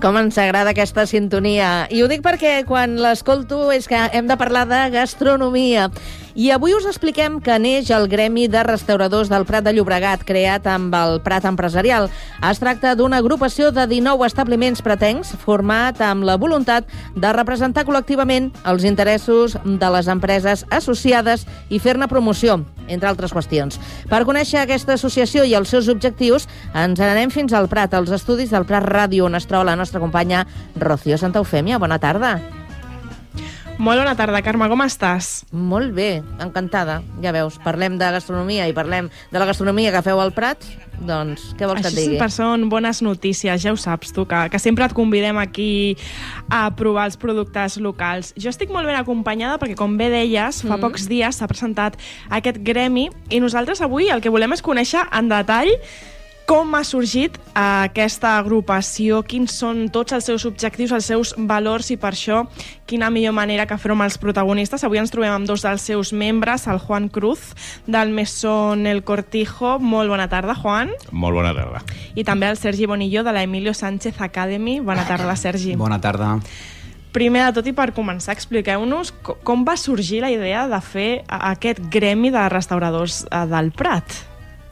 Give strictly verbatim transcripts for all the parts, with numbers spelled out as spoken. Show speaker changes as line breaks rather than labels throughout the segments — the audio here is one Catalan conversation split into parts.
Com ens agrada aquesta sintonia. I ho dic perquè quan l'escolto és que hem de parlar de gastronomia. I avui us expliquem que neix el Gremi de Restauradors del Prat de Llobregat, creat amb el Prat Empresarial. Es tracta d'una agrupació de dinou establiments pratencs, format amb la voluntat de representar col·lectivament els interessos de les empreses associades i fer-ne promoció, entre altres qüestions. Per conèixer aquesta associació i els seus objectius, ens n'anem fins al Prat, als estudis del Prat Ràdio, on es troba la nostra companya Rocío Santa Eufèmia. Bona tarda.
Molt bona tarda, Carme, com estàs?
Molt bé, encantada. Ja veus, parlem de gastronomia i parlem de la gastronomia que feu al Prat, doncs què vols que et digui?
Així són bones notícies, ja ho saps tu, que, que sempre et convidem aquí a provar els productes locals. Jo estic molt ben acompanyada perquè, com bé deies, fa mm. pocs dies s'ha presentat aquest gremi i nosaltres avui el que volem és conèixer en detall com ha sorgit aquesta agrupació, quins són tots els seus objectius, els seus valors i per això quina millor manera que fer-ho amb els protagonistes. Avui ens trobem amb dos dels seus membres, el Juan Cruz, del Mesón El Cortijo. Molt bona tarda, Juan.
Molt bona tarda.
I també el Sergi Bonillo, de la Emilio Sánchez Academy. Bona tarda, Sergi.
Bona tarda.
Primer de tot i per començar, expliqueu-nos com va sorgir la idea de fer aquest gremi de restauradors del Prat.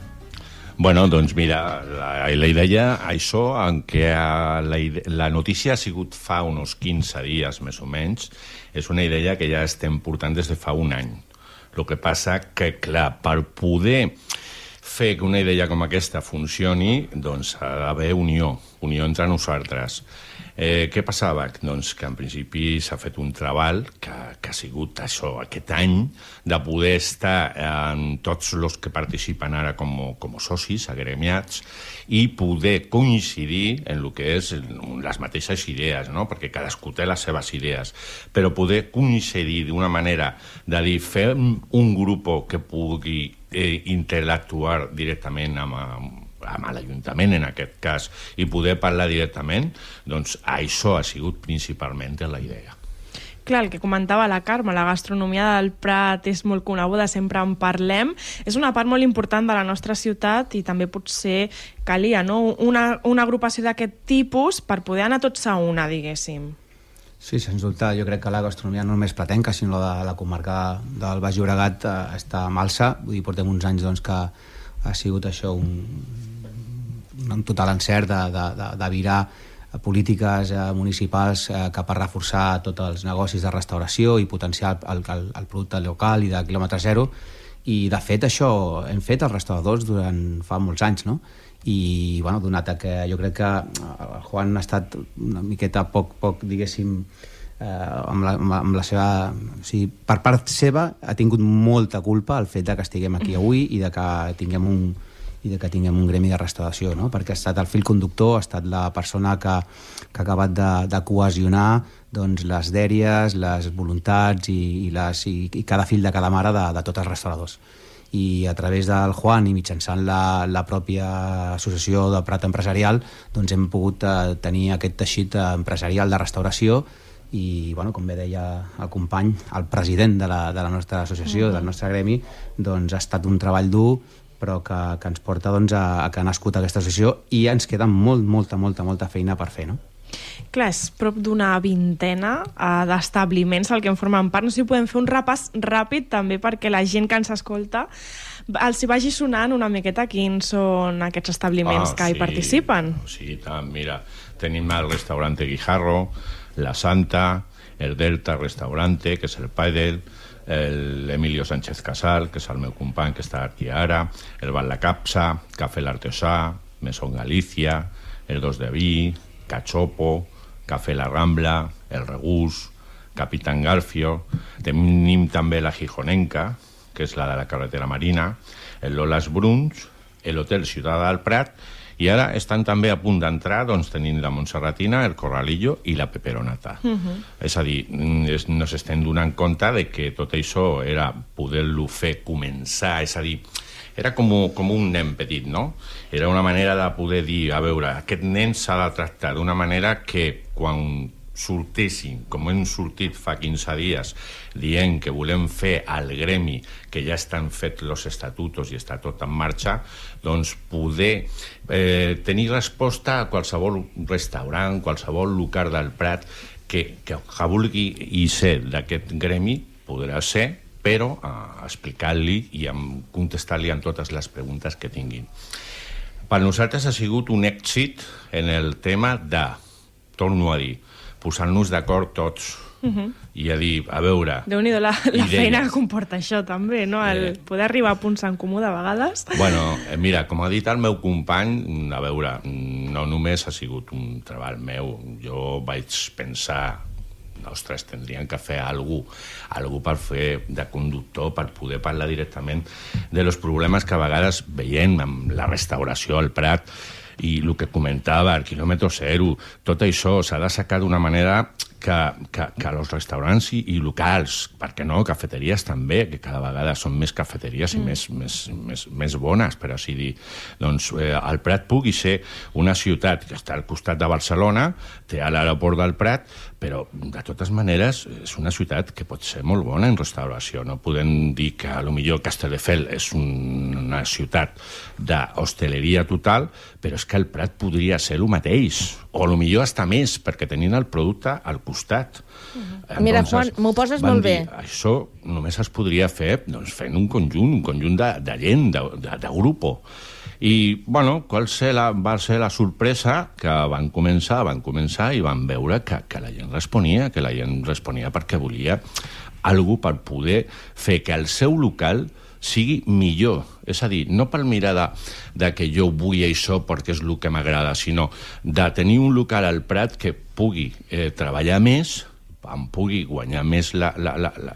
Bueno, doncs mira, la, la idea, això, en què la, la notícia ha sigut fa uns quinze dies, més o menys, és una idea que ja estem portant des de fa un any. El que passa que, clar, per poder fer que una idea com aquesta funcioni, doncs ha d'haver unió, unió entre nosaltres. Eh, què passava? Doncs que en principi s'ha fet un treball que, que ha sigut això, aquest any, de poder estar en tots els que participen ara com, com socis, agremiats, i poder coincidir en el que és les mateixes idees, no? Perquè cadascú té les seves idees, però poder coincidir d'una manera de dir, fer un grup que pugui eh, interactuar directament amb, amb amb l'Ajuntament, en aquest cas, i poder parlar directament, doncs això ha sigut principalment la idea.
Clar, el que comentava la Carme, la gastronomia del Prat és molt coneguda, sempre en parlem. És una part molt important de la nostra ciutat i també potser calia, no? Una, una agrupació d'aquest tipus per poder anar tots a una, diguéssim.
Sí, sens dubte. Jo crec que la gastronomia no només pratenca, sinó la de la comarca del Baix Llobregat eh, està en alça. Vull dir, portem uns anys doncs, que ha sigut això un, un total encert de, de, de, de virar polítiques eh, municipals eh, cap a reforçar tots els negocis de restauració i potenciar el, el, el producte local i de quilòmetre zero, i de fet això hem fet els restauradors durant fa molts anys, no? I bueno, donat que jo crec que el Juan ha estat una miqueta poc, poc diguéssim, eh, amb, la, amb la seva... O sigui, per part seva ha tingut molta culpa el fet de que estiguem aquí avui i de que tinguem un i de que tinguem un gremi de restauració, no? Perquè ha estat el fil conductor, ha estat la persona que, que ha acabat de, de cohesionar doncs, les dèries, les voluntats i, i, les, i, i cada fill de cada mare de, de tots els restauradors. I a través del Juan i mitjançant la, la pròpia associació de Prat Empresarial doncs hem pogut eh, tenir aquest teixit empresarial de restauració i, bueno, com bé deia el company, el president de la, de la nostra associació, mm-hmm. del nostre gremi, doncs ha estat un treball dur, però que, que ens porta doncs, a, a que ha nascut aquesta associació i ens queda molt, molta, molta, molta feina per fer, no?
Clar, és prop d'una vintena uh, d'establiments al que en formen part. No sé si podem fer un repàs ràpid també perquè la gent que ens escolta els hi vagi sonant una miqueta quins són aquests establiments ah, que
sí,
hi participen.
Sí, tant, mira, tenim el restaurante Guijarro, La Santa, el Delta Restaurante, que és el Padel, el Emilio Sánchez Casal, que és el meu company que està aquí ara, el Bar La Capsa, Cafè l'Artesà, Mesón Galicia, el Dos de Vi, Cachopo, Cafè La Rambla, el Regús, Capitán Garfio. Tenim també la Gijonenca, que és la de la carretera Marina, el Lolas Bruns, el Hotel Ciutat del Prat, i ara estan també a punt d'entrar, doncs, tenint la Montserratina, el Corralillo i la Peperonata. Uh-huh. És a dir, nos estem donant compte de que tot això era poder-lo fer començar, és a dir, era com, com un nen petit, no? Era una manera de poder dir, a veure, aquest nen s'ha de tractar d'una manera que quan sortissin, com hem sortit fa quinze dies, dient que volem fer al gremi, que ja estan fets els estatutos i està tot en marxa, doncs poder eh, tenir resposta a qualsevol restaurant, qualsevol local del Prat que, que, que vulgui i ser d'aquest gremi, podrà ser, però eh, explicar-li i contestar-li en totes les preguntes que tinguin. Per nosaltres ha sigut un èxit en el tema de, torno a dir, posar-nos d'acord tots uh-huh. i a dir, a veure...
Déu-n'hi-do la, la feina que comporta això, també, no? El eh. poder arribar a punts en comú de vegades.
Bueno, mira, com ha dit el meu company, a veure, no només ha sigut un treball meu, jo vaig pensar... ostres, tindrien que fer alguna cosa, algú per fer de conductor, per poder parlar directament de los problemes que a vegades veiem amb la restauració al Prat i el que comentava, el quilòmetre zero, tot això s'ha de sacar d'una manera que, que, que els restaurants i, i locals, per què no, cafeteries també, que cada vegada són més cafeteries i mm. més, més, més, més bones, per així dir. Doncs eh, el Prat pugui ser una ciutat que està al costat de Barcelona, té l'aeroport del Prat, però de totes maneres és una ciutat que pot ser molt bona en restauració. No podem dir que potser Castelldefels és una ciutat d'hostaleria total, però és que el Prat podria ser el mateix, o potser està més, perquè tenint el producte al costat.
Uh-huh. Mira, Juan, m'ho poses molt
dir,
bé.
Això només es podria fer doncs, fent un conjunt, un conjunt de, de gent, de, de, de grupo. I, bueno, qual ser la, va ser la sorpresa que van començar, van començar i van veure que, que la gent responia, que la gent responia perquè volia algú per poder fer que el seu local sigui millor. És a dir, no per mirar de, de que jo vull això perquè és el que m'agrada, sinó de tenir un local al Prat que pugui eh, treballar més, em pugui guanyar més la, la, la, la,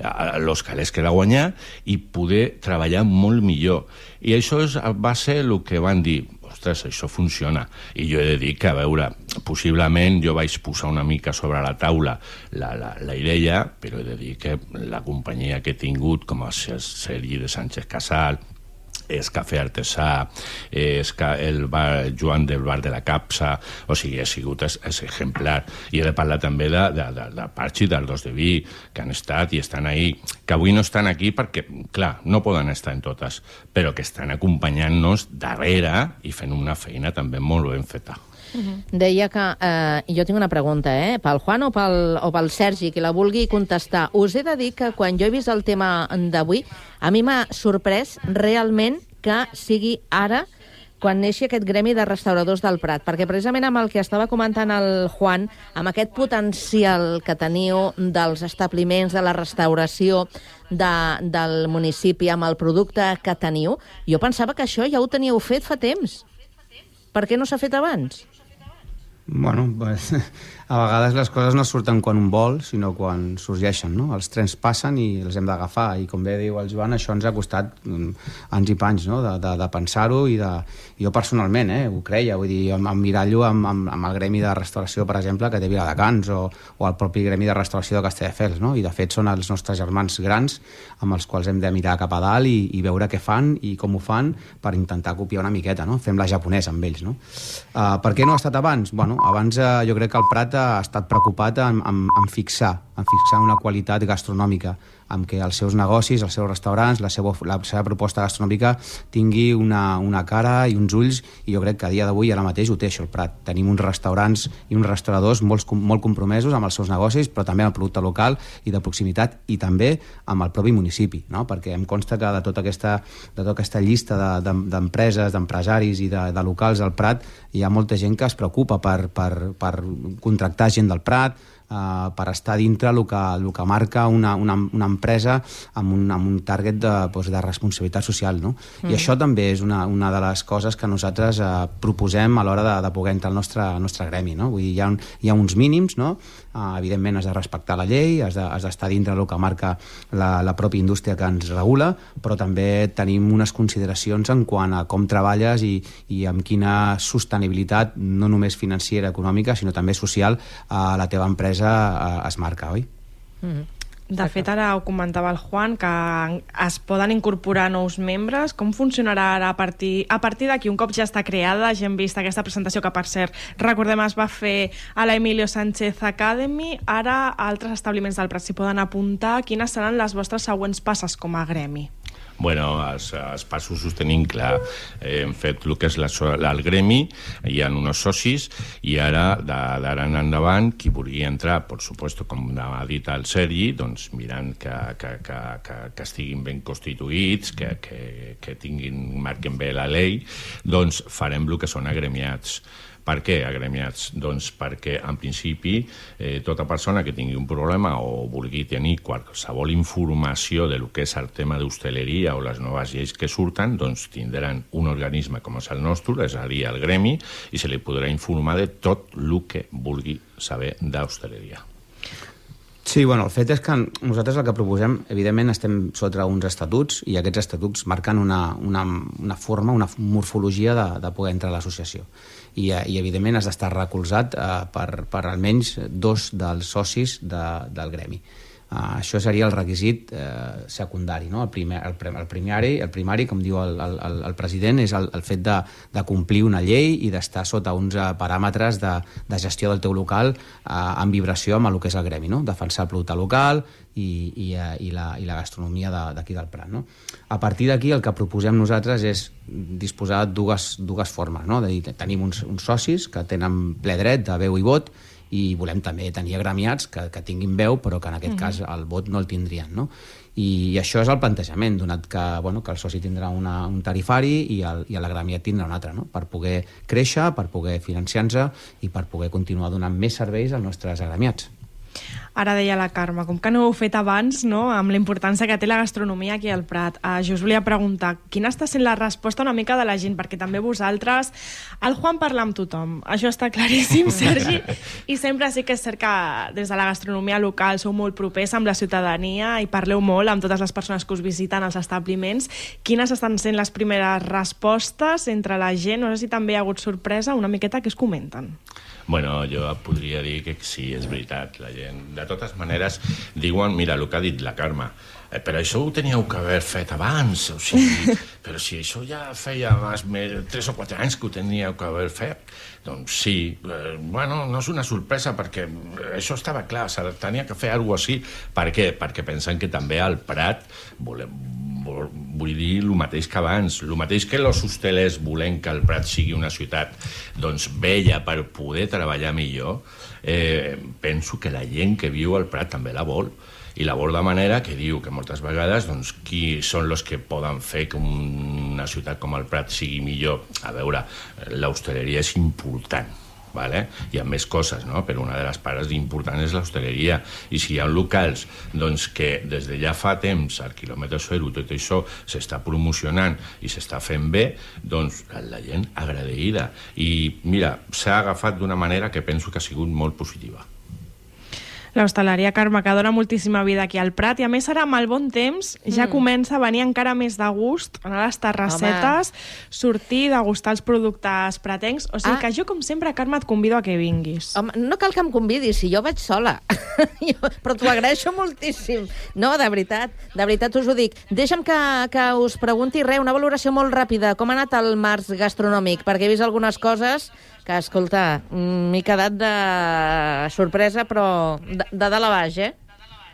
els calés que he de guanyar i poder treballar molt millor. I això és, va ser el que van dir, ostres, això funciona. I jo he de dir que, a veure, possiblement jo vaig posar una mica sobre la taula la, la, la idea, però he de dir que la companyia que he tingut, com a Sergi de Sánchez Casal, és Cafè Artesà, és el bar Joan del bar de la Capsa, o sigui, ha sigut és, és exemplar. I he de parlar també de, de, de, de Parchi, del Dos de Vi, que han estat i estan ahí, que avui no estan aquí perquè, clar, no poden estar en totes, però que estan acompanyant-nos darrere i fent una feina també molt ben feta.
Uh-huh. Deia que... Eh, jo tinc una pregunta, eh? Pel Juan o pel, o pel Sergi, que la vulgui contestar. Us he de dir que quan jo he vist el tema d'avui, a mi m'ha sorprès realment que sigui ara quan neixi aquest gremi de restauradors del Prat, perquè precisament amb el que estava comentant el Juan, amb aquest potencial que teniu dels establiments, de la restauració de, del municipi, amb el producte que teniu, jo pensava que això ja ho teníeu fet fa temps. Per què no s'ha fet abans?
Bueno, pues, a vegades les coses no surten quan un vol, sinó quan sorgeixen, no? Els trens passen i els hem d'agafar, i com bé diu el Joan, això ens ha costat anys i panys, no? de, de, de pensar-ho, i de... jo personalment eh, ho creia, vull dir, emmirallo amb, amb, amb el gremi de restauració, per exemple, que té Viladecans, o, o el propi gremi de restauració de Castelldefels, no? I de fet són els nostres germans grans amb els quals hem de mirar cap a dalt i, i veure què fan i com ho fan per intentar copiar una miqueta, no? Fem la japonesa amb ells, no? Uh, per què no ha estat abans? Bueno, abans eh, jo crec que el Prat ha estat preocupat en, en, en fixar en fixar una qualitat gastronòmica, amb què els seus negocis, els seus restaurants, la seva, la seva proposta gastronòmica tingui una, una cara i uns ulls, i jo crec que a dia d'avui ara mateix ho té això el Prat. Tenim uns restaurants i uns restauradors molt, molt compromesos amb els seus negocis, però també amb el producte local i de proximitat, i també amb el propi municipi, no? Perquè em consta que de tota aquesta, de tota aquesta llista de, de, d'empreses, d'empresaris i de, de locals del Prat, hi ha molta gent que es preocupa per, per, per contractar gent del Prat, Uh, per estar dintre el que, el que marca una, una, una empresa amb un, amb un target de, doncs, de responsabilitat social, no? Mm. I això també és una, una de les coses que nosaltres uh, proposem a l'hora de, de poder entrar al nostre, al nostre gremi, no? Vull dir, hi ha, un, hi ha uns mínims, no? Uh, evidentment has de respectar la llei, has de, has d'estar dintre el que marca la, la pròpia indústria que ens regula, però també tenim unes consideracions en quant a com treballes i, i amb quina sostenibilitat, no només financera, econòmica, sinó també social, a uh, la teva empresa es marca, oi?
Mm-hmm.
De fet, ara ho comentava el Juan, que es poden incorporar nous membres. Com funcionarà ara a partir, a partir d'aquí? Un cop ja està creada, ja hem vist aquesta presentació que, per cert, recordem, es va fer a la Emilio Sánchez Academy. Ara, altres establiments del Prat s'hi poden apuntar. Quines seran les vostres següents passes com a gremi?
Bueno, els, els passos ho tenim clar. Eh, hem fet el que és la, el gremi, hi ha uns socis, i ara, d'ara en endavant, qui vulgui entrar, per supuesto, com ha dit el Sergi, doncs mirant que, que, que, que, que estiguin ben constituïts, que, que, que tinguin, marquen bé la llei, doncs farem el que són agremiats. Per què agremiats? Doncs perquè, en principi, eh, tota persona que tingui un problema o vulgui tenir qualsevol informació de lo que és el tema d'hostaleria o les noves lleis que surten, doncs tindran un organisme com és el nostre, és a dir, el gremi, i se li podrà informar de tot el que vulgui saber d'hostaleria.
Sí, bueno, el fet és que nosaltres el que proposem, evidentment, estem sota uns estatuts i aquests estatuts marquen una, una, una forma, una morfologia de, de poder entrar a l'associació. I, i evidentment, has d'estar recolzat eh, per, per almenys dos dels socis de, del gremi. Uh, això seria el requisit eh, secundari, no? El, primer, el, el, primari, el primari, com diu el, el, el president, és el, el fet de, de complir una llei i d'estar sota uns uh, paràmetres de, de gestió del teu local uh, en vibració amb el que és el gremi, no? Defensar el producte local i, i, uh, i, la, i la gastronomia d'aquí de, del Prat, no? A partir d'aquí el que proposem nosaltres és disposar de dues, dues formes, no? De dir, tenim uns, uns socis que tenen ple dret de veu i vot, i volem també tenir agremiats que, que tinguin veu, però que en aquest mm-hmm. cas el vot no el tindrien, no? I, i això és el plantejament, donat que, bueno, que el soci tindrà una, un tarifari i el, i l'agremiat tindrà un altre, no? Per poder créixer, per poder financiar-se i per poder continuar donant més serveis als nostres agremiats.
Ara deia la Carme, com que no ho heu fet abans, no?, amb la importància que té la gastronomia aquí al Prat, uh, jo us volia preguntar, quina està sent la resposta una mica de la gent? Perquè també vosaltres, el Juan parla amb tothom, això està claríssim, Sergi, i sempre sí que és cert que des de la gastronomia local sou molt propers amb la ciutadania i parleu molt amb totes les persones que us visiten als establiments. Quines estan sent les primeres respostes entre la gent? No sé si també hi ha hagut sorpresa, una miqueta, que es comenten.
Bueno, jo podria dir que sí, és veritat, la gent. De totes maneres, diuen, mira, el que ha dit la Carme, eh, però això ho teníeu que haver fet abans, o sigui, però si això ja feia més, més, tres o quatre anys que ho teníeu que haver fet, doncs sí, eh, bueno, no és una sorpresa perquè això estava clar, se tenia que fer alguna cosa així. Per què? Perquè pensen que també al Prat volem, vull dir el mateix que abans, el mateix que els hostelers volem que el Prat sigui una ciutat doncs vella per poder treballar millor, eh, penso que la gent que viu al Prat també la vol, i la vol de manera que diu que moltes vegades doncs, qui són els que poden fer que una ciutat com el Prat sigui millor. A veure, l'hostaleria és important, vale? Hi ha més coses, no? Però una de les parts importants és l'hostaleria, i si hi ha locals doncs, que des de ja fa temps al quilòmetre zero tot això s'està promocionant i s'està fent bé, doncs la gent agraïda, i mira, s'ha agafat d'una manera que penso que ha sigut molt positiva.
L'hostaleria, Carme, que dona moltíssima vida aquí al Prat, i a més ara amb el bon temps ja mm. comença a venir encara més de gust, anar a les terrassetes, home, sortir, degustar els productes pratencs, o sigui ah. que jo, com sempre, Carme, et convido a que vinguis.
Home, no cal que em convidis, si jo vaig sola, però t'ho agraeixo moltíssim. No, de veritat, de veritat us ho dic. Deixa'm que, que us pregunti res, una valoració molt ràpida. Com ha anat el març gastronòmic? Perquè he vist algunes coses que, escolta, m'he quedat de sorpresa, però de, de dalt a baix, eh?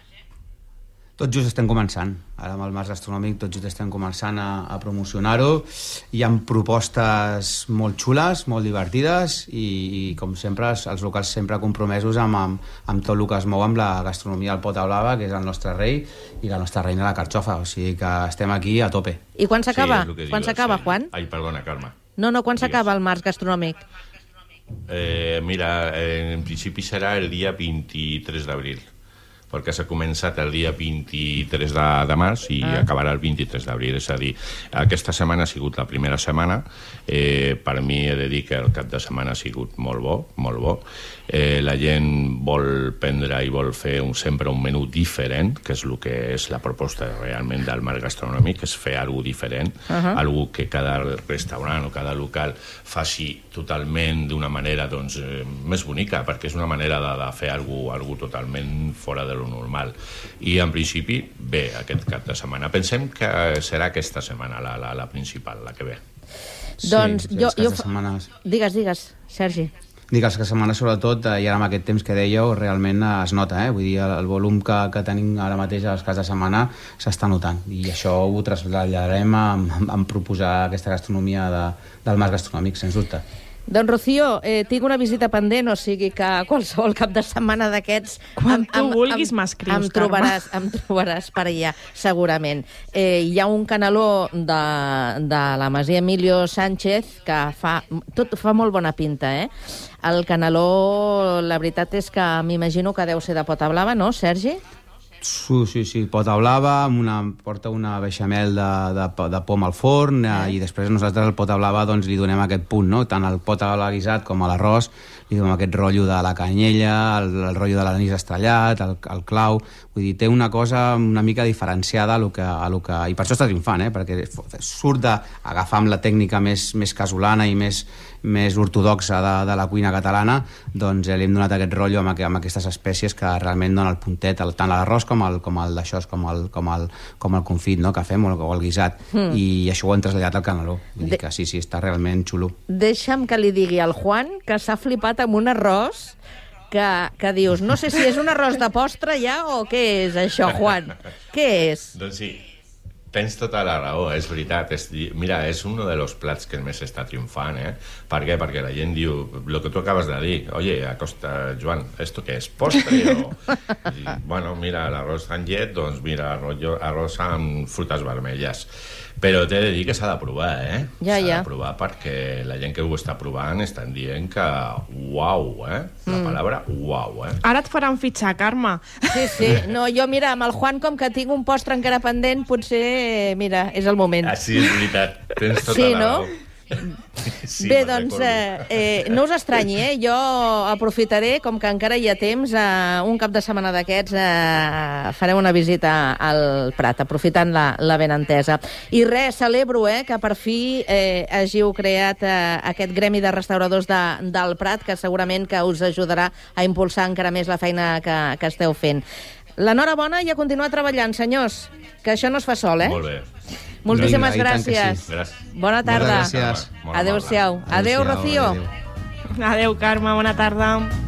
Tot just estem començant. Ara amb el març gastronòmic tot just estem començant a, a promocionar-ho. Hi ha propostes molt xules, molt divertides, i, i com sempre, els, els locals sempre compromesos amb, amb, amb tot el que es mou amb la gastronomia del Pota Blava, que és el nostre rei, i la nostra reina la carxofa. O sigui que estem aquí a tope.
I quan s'acaba?
Sí,
quan s'acaba, Juan?
Ai, perdona, Carme.
No, no, quan s'acaba el març gastronòmic?
Eh, mira, en principi serà el dia vint-i-tres d'abril, perquè s'ha començat el dia vint-i-tres de, de març i ah. acabarà el vint-i-tres d'abril. És a dir, aquesta setmana ha sigut la primera setmana. Eh, per mi he de dir que el cap de setmana ha sigut molt bo, molt bo. Eh, la gent vol prendre i vol fer un, sempre un menú diferent, que és el que és la proposta realment del marc gastronòmic, és fer alguna cosa diferent, uh-huh. alguna que cada restaurant o cada local faci totalment d'una manera doncs, eh, més bonica, perquè és una manera de, de fer alguna cosa totalment fora de lo normal. I, en principi, bé, aquest cap de setmana. Pensem que serà aquesta setmana la, la, la principal, la que ve.
Doncs
sí,
jo... jo...
setmanes...
Digues, digues, Sergi.
Dic, els que setmanes, sobretot, eh, i ara amb aquest temps que dèieu, realment eh, es nota, eh? Vull dir, el, el volum que, que tenim ara mateix als caps de setmana s'està notant, i això ho traslladarem a, a, a proposar aquesta gastronomia de, del Mas Gastronòmic, sens dubte.
Doncs, Rocío, eh, tinc una visita pendent, o sigui que qualsevol cap de setmana d'aquests...
Quan tu vulguis m'escrius,
em trobaràs, em trobaràs per allà, segurament. Eh, hi ha un canaló de, de la Masia Emilio Sánchez que fa, tot fa molt bona pinta, eh? El canaló, la veritat és que m'imagino que deu ser de pota blava, no, Sergi?
Sí, sí, sí, pota blava, amb una, porta una beixamel de, de, de pom al forn, eh? I després nosaltres al pota blava doncs, li donem aquest punt, no? Tant al pota blava guisat com a l'arròs, li donem aquest rotllo de la canyella, el, el rotllo de l'anís estrellat, el, el clau... Vull dir, té una cosa una mica diferenciada a lo que... A lo que i per això està triomfant, eh? Perquè surt d'agafar amb la tècnica més, més casolana i més, més ortodoxa de, de la cuina catalana, doncs eh, li hem donat aquest rotllo amb, amb aquestes espècies que realment dona el puntet, el, tant l'arròs com el, com el d'això, com el, com el, com el confit, no?, que fem, o el, o el guisat. Mm. I això ho hem traslladat al canaló. Vull dir que sí, sí, està realment xulo.
Deixa'm que li digui al Juan que s'ha flipat amb un arròs que, que dius, no sé si és un arròs de postre ja o què és això, Juan? Què és?
Doncs sí, tens tota la raó, és veritat. És, mira, és un dels plats que més està triomfant, eh? Per què? Perquè la gent diu, lo que tu acabes de dir, oye, acosta, Joan, ¿esto qué es? ¿Postre? O... I, bueno, mira, l'arròs amb llet, doncs mira, arròs, arròs amb frutes vermelles. Però t'he de dir que s'ha de provar, eh?
Ja,
s'ha
ja.
de provar perquè la gent que ho està provant estan dient que uau, eh? La
Mm.
paraula uau, eh?
Ara et faran fitxar, Carme.
Sí, sí. No, jo, mira, amb el Juan, com que tinc un postre encara pendent, potser, mira, és el moment.
Ah, sí, és veritat. Tens tota
Sí,
la
no?
raó. Sí,
Bé,
me'n
doncs,
recordo.
eh, eh, no us estranyi, eh? Jo aprofitaré, com que encara hi ha temps, eh, un cap de setmana d'aquests eh, farem una visita al Prat, aprofitant la, la benentesa. I res, celebro eh, que per fi eh, hàgiu creat eh, aquest gremi de restauradors de, del Prat, que segurament que us ajudarà a impulsar encara més la feina que, que esteu fent. L'enhorabona i a continuar treballant, senyors, que això no es fa sol, eh?
Molt bé.
Moltíssimes
Vinga, i tant que
gràcies.
sí. Gràcies.
Bona tarda.
Moltes gràcies.
Bona
Adéu-siau.
Adéu-siau,
Adéu, Rocío.
adéu.
Adéu, Carme, bona tarda.